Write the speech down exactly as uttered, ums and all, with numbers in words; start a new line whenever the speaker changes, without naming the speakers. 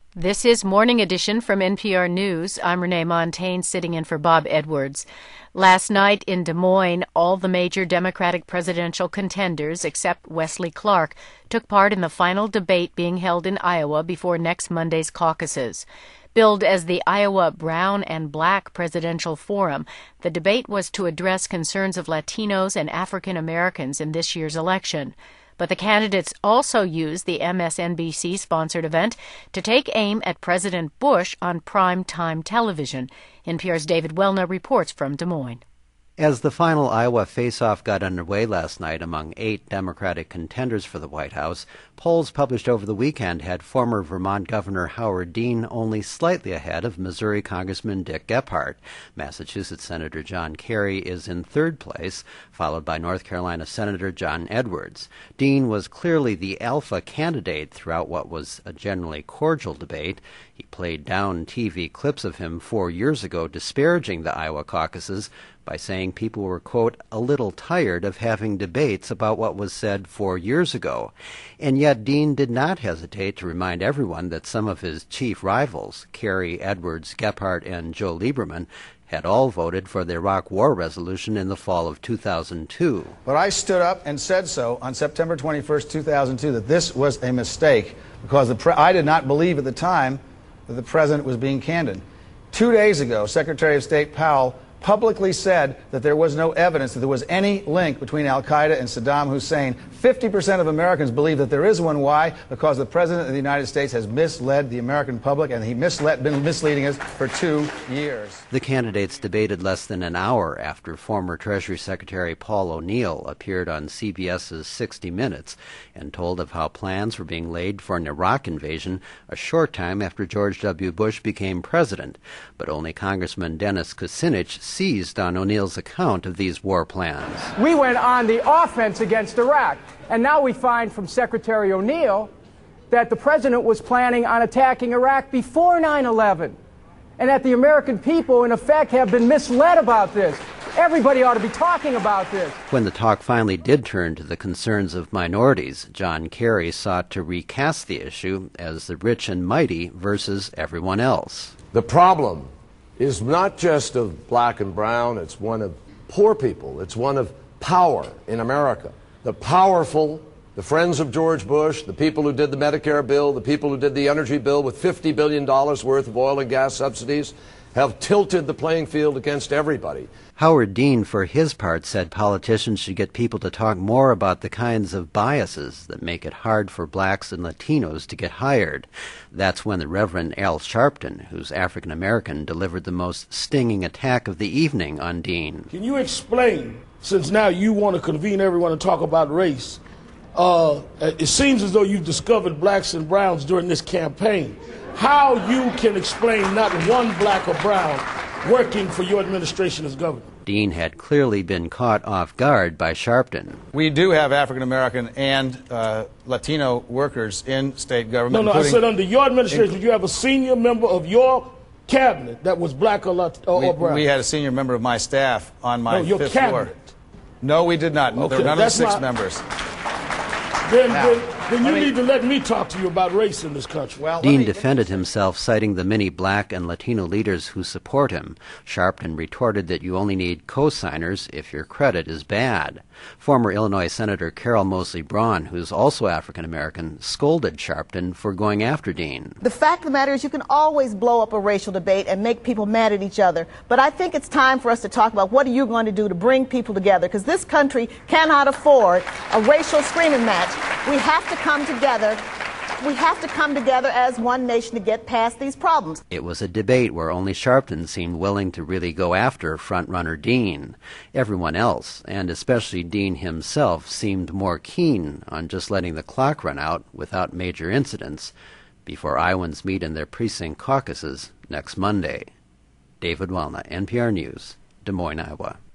This is Morning Edition from N P R News. I'm Renee Montaigne, sitting in for Bob Edwards. Last night in Des Moines, all the major Democratic presidential contenders, except Wesley Clark, took part in the final debate being held in Iowa before next Monday's caucuses. Billed as the Iowa Brown and Black Presidential Forum, the debate was to address concerns of Latinos and African Americans in this year's election. But the candidates also used the M S N B C-sponsored event to take aim at President Bush on prime-time television. N P R's David Welna reports from Des Moines.
As the final Iowa face-off got underway last night among eight Democratic contenders for the White House, polls published over the weekend had former Vermont Governor Howard Dean only slightly ahead of Missouri Congressman Dick Gephardt. Massachusetts Senator John Kerry is in third place, followed by North Carolina Senator John Edwards. Dean was clearly the alpha candidate throughout what was a generally cordial debate. He played down T V clips of him four years ago disparaging the Iowa caucuses by saying people were, quote, a little tired of having debates about what was said four years ago. And yet Dean did not hesitate to remind everyone that some of his chief rivals, Kerry, Edwards, Gephardt, and Joe Lieberman, had all voted for the Iraq War resolution in the fall of two thousand two.
But I stood up and said so on September twenty-first, two thousand two, that this was a mistake because the pre- I did not believe at the time that the president was being candid. Two days ago, Secretary of State Powell publicly said that there was no evidence that there was any link between al-Qaeda and Saddam Hussein. fifty percent of Americans believe that there is one. Why? Because the President of the United States has misled the American public, and he misled, been misleading us for two years.
The candidates debated less than an hour after former Treasury Secretary Paul O'Neill appeared on C B S's sixty minutes and told of how plans were being laid for an Iraq invasion a short time after George W. Bush became president. But only Congressman Dennis Kucinich seized on O'Neill's account of these war plans.
We went on the offense against Iraq, and now we find from Secretary O'Neill that the president was planning on attacking Iraq before nine eleven, and that the American people, in effect, have been misled about this. Everybody ought to be talking about this.
When the talk finally did turn to the concerns of minorities, John Kerry sought to recast the issue as the rich and mighty versus everyone else.
The problem is not just of black and brown, it's one of poor people, it's one of power in America. The powerful, the friends of George Bush, the people who did the Medicare bill, the people who did the energy bill with fifty billion dollars worth of oil and gas subsidies, have tilted the playing field against everybody.
Howard Dean, for his part, said politicians should get people to talk more about the kinds of biases that make it hard for blacks and Latinos to get hired. That's when the Reverend Al Sharpton, who's African American, delivered the most stinging attack of the evening on Dean.
Can you explain, since now you want to convene everyone to talk about race, uh, it seems as though you've discovered blacks and browns during this campaign, how you can explain not one black or brown working for your administration as governor?
Dean had clearly been caught off guard by Sharpton.
We do have African-American and uh, Latino workers in state government.
No, no, I said under your administration, did you have a senior member of your cabinet that was black or, Lat- or,
we,
or brown?
We had a senior member of my staff on my
no, your
fifth
cabinet.
floor. No, we did not.
Okay,
there were none of the six
my...
members.
Then,
Now,
then, then you
me...
need to let me talk to you about race in this country.
Well,
Dean
me...
defended himself, citing the many black and Latino leaders who support him. Sharpton retorted that you only need co-signers if your credit is bad. Former Illinois Senator Carol Moseley Braun, who's also African American, scolded Sharpton for going after Dean.
The fact of the matter is you can always blow up a racial debate and make people mad at each other. But I think it's time for us to talk about what are you going to do to bring people together, because this country cannot afford a racial screaming match. We have to come together. We have to come together as one nation to get past these problems.
It was a debate where only Sharpton seemed willing to really go after frontrunner Dean. Everyone else, and especially Dean himself, seemed more keen on just letting the clock run out without major incidents before Iowans meet in their precinct caucuses next Monday. David Welna, N P R News, Des Moines, Iowa.